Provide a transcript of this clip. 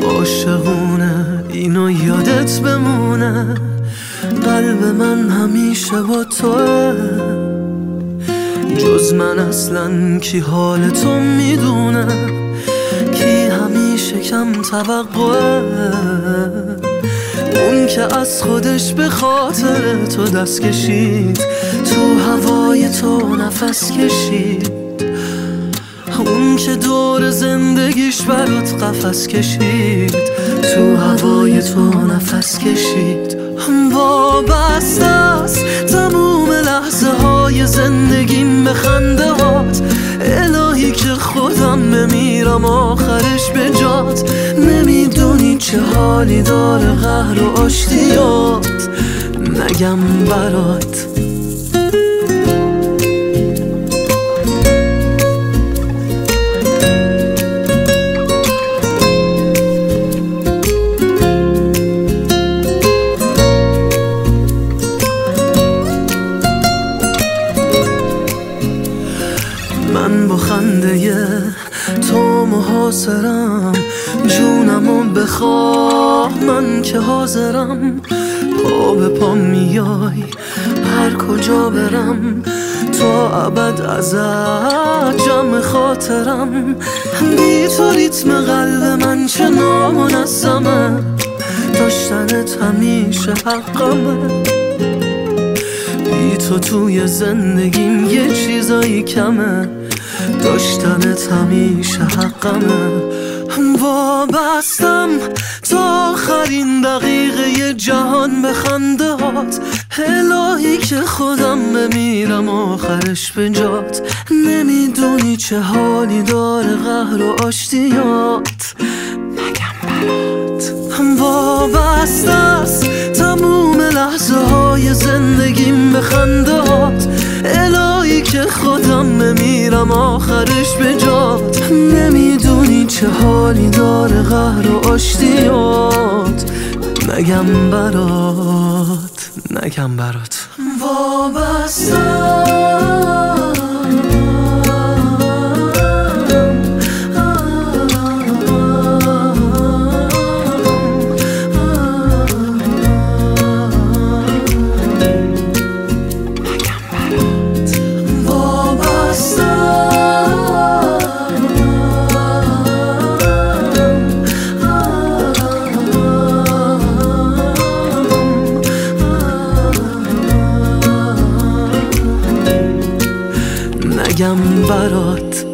عاشقونه اینو یادت بمونه، قلب من همیشه با توه. جز من اصلا کی حال تو میدونه، کی همیشه کم توقعه. اون که از خودش به خاطر تو دست کشید، تو هوای تو نفس کشید. اون که دور زندگیش برات قفس کشید، تو هوای تو نفس کشید. وابسته است تموم لحظه های زندگیم به خنده هات. الهی که خودم بمیرم آخرش به جات. نمیدونی چه حالی داره قهر و آشتیات، نگم برات. من با خنده تو محاصرم، جونمو بخواه من که حاضرم. پا به پا میای هر کجا برم، تا ابد ازت جمع خاطرم. بی تو ریتم قلب من چه نامنظمه، داشتنت همیشه حقمه. بی تو توی زندگیم یه چیزایی کمه، داشتنت همیشه حقمه. وابستم تا آخرین دقیقه جهان به خنده هات. الهی که خودم بمیرم آخرش به جات. نمیدونی چه حالی داره قهر و آشتیات، نگم برات. وابسته است تموم لحظه های زندگیم به خنده هات. الهی که خودم بمیرم آخرش به جات. نمیدونی چه حالی داره قهر و آشتیات، نگم برات، نگم برات. وابستم نگم برات.